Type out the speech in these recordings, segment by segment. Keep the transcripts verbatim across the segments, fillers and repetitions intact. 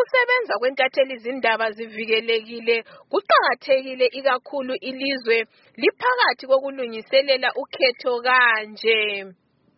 Ukusebenza kwentatheli zindaba zivikelekile kuqhakathekile ikakhulu ilizwe liphakathi kokulungiselela ukhetho kanje.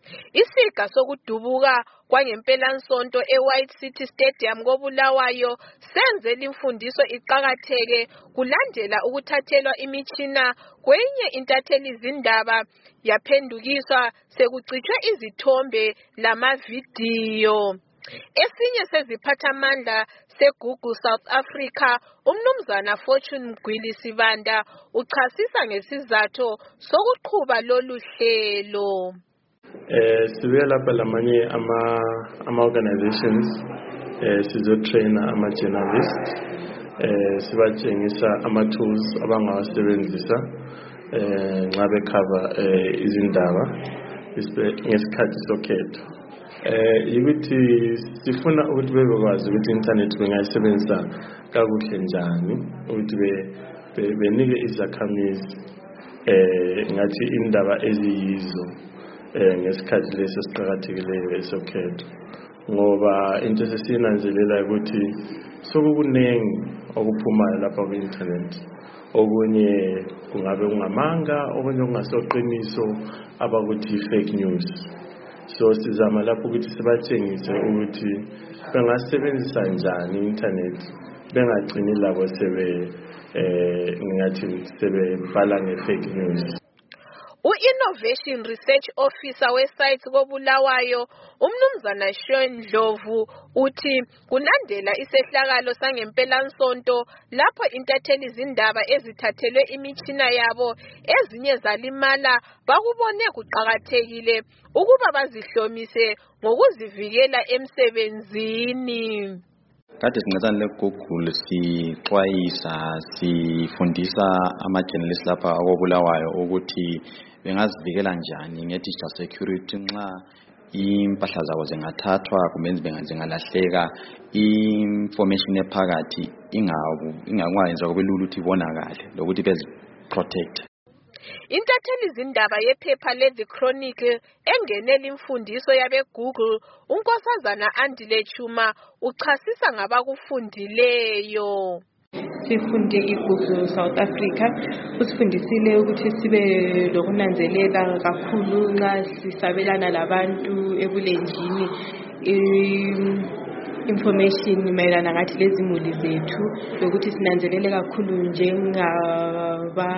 Isiga sokudubuka kwangempela-nsonto eWhite City Stadium koBulawayo senze limfundiso iqhakatheke kulandela ukuthathelwa imitshina kwenye intatheli zindaba yaphendukiswa sekucitshwe izithombe lamavidiyo. Esinye seziphathamandla se-Google South Africa, umnumzana Fortune Mgwili Sibanda uchasisa ngesizathu sokuqhuba lolu hlelo. Eh sibuye lapha lamanye ama ama organizations eh sizotraina ama journalists eh sibatshengisa ama tools abangawasebenzisa eh nxa becover eh izindaba ngesikhathi sokhetho. Eh ukuthi sifuna ukuthi bebekwazi ukuthi internet bengayisebenzisa kakuhle njani ukuthi be benike izakhamizi eh ngathi indaba eziyizo eh ngesikhathi leso siqhakathekileyo esokhetho, ngoba into esesiyinanzelela ukuthi sokukunengi okuphumayo lapha ku internet, okunye kungabe kungamanga, okunye kungasoqiniso abakuthi fake news. So sizama lapho ukuthi sibatshengise ukuthi bengasebenzisa njani internet bengagcini labo sebe eh ngingathi sebebhala nge-fake news. U-Innovation Research Officer wesite koBulawayo, umnumzana Shaun Ndlovu, uthi kulandela isehlakalo sangempela-nsonto lapho intatheli zindaba ezithathelwe imitshina yabo ezinye zalimala, bakubone kuqhakathekile ukuba bazihlomise ngokuzivikela emsebenzini. Kade sincedana leGoogle sixwayisa sifundisa ama-journalists lapha koBulawayo ukuthi bengazivikela njani nge-digital security nxa impahla zabo zingathathwa kumbe zingalahleka, information ephakathi ingakwazi kube lula ukuthi ibonakale lokuthi beziprotect. Intatheli zindaba yephepha le-The Chronicle engenela imfundiso yabe Google, unkosazana Andile Chuma uchasisa ngabakufundileyo. Sifunde iGoogle South Africa usifundisile ukuthi sibe lokunanzelela kakhulu nxa sisabelana labantu ebulenjini information mayelana ngathi lezimuli zethu, lokuthi sinanzelele kakhulu njengaba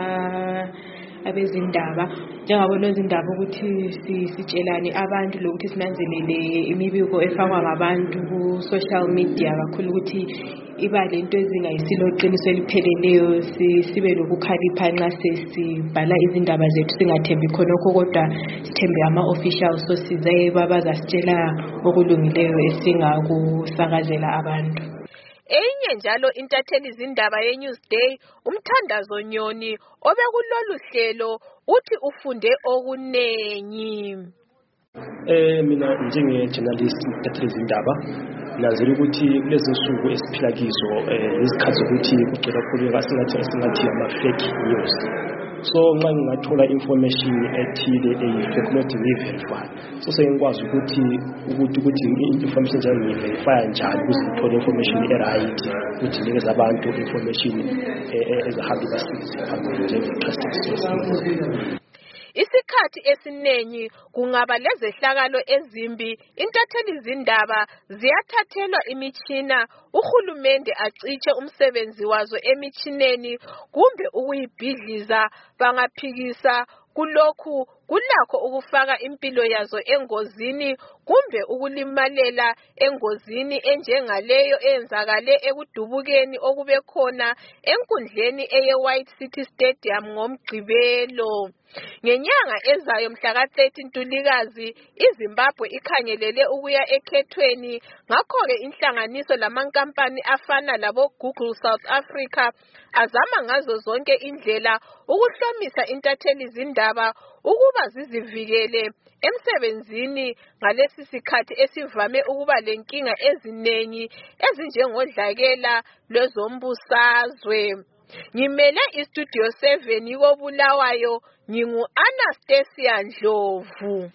abezindaba njengabo lozindaba ukuthi sitshelane abantu, lokuthi sinanzelele imibiko efakwa ngabantu ku social media kakhulu ukuthi iba lento ezingayisilo qiniso elipheleleyo, sibe lokukhalipha nxa sesibhala izindaba zethu, singathembi khonokho kodwa sithembe ama official sources abazasitshela okulungileyo esingakusakazela abantu. Enye njalo intatheli zindaba ye-Newsday, uMthandazo Nyoni, obekulolu hlelo uthi ufunde okunengi. Eh mina njenge-journalist intatheli zindaba nazile ukuthi kulezi nsuku esiphila kizo izikhathi zokuthi kugcwele kakhulu asingathi asingathi ama-fake news. So nxa ngingathola information ethile eyi-fake not ngiyi-verify, so sengikwazi ukuthi ukuthi ukuthi information njalo ngiyi-verify njani ukuze ngithole information e-right ukuthi nginikeze abantu information ezahamba phambili njenge-trusted sources. Isikhathi esiningi kungaba lezehlakalo ezimbi, intatheli zindaba ziyathathelwa imitshina, uhulumende aciche umsebenzi wazo emitshineni kumbe ukuyibhidliza. Bangaphikisa kulokhu kulakho ukufaka impilo yazo engozini kumbe ukulimalela engozini enjengaleyo eyenzakale ekudubukeni okube khona enkundleni eye-White City Stadium ngoMgqibelo. Ngenyanga ezayo mhla ka thirteen Ntulikazi, iZimbabwe ikhangelele ukuya ekhethweni, ngakho-ke inhlanganiso lamankampani afana labo Google South Africa azama ngazo zonke indlela ukuhlomisa intatheli zindaba ukuba zizivikele emsebenzini ngalesi sikhathi esivame ukuba lenkinga ezinengi ezinjengodlakela lwezombusazwe. Ngimele iStudio seven koBulawayo, ngingu Anastasia Ndlovu.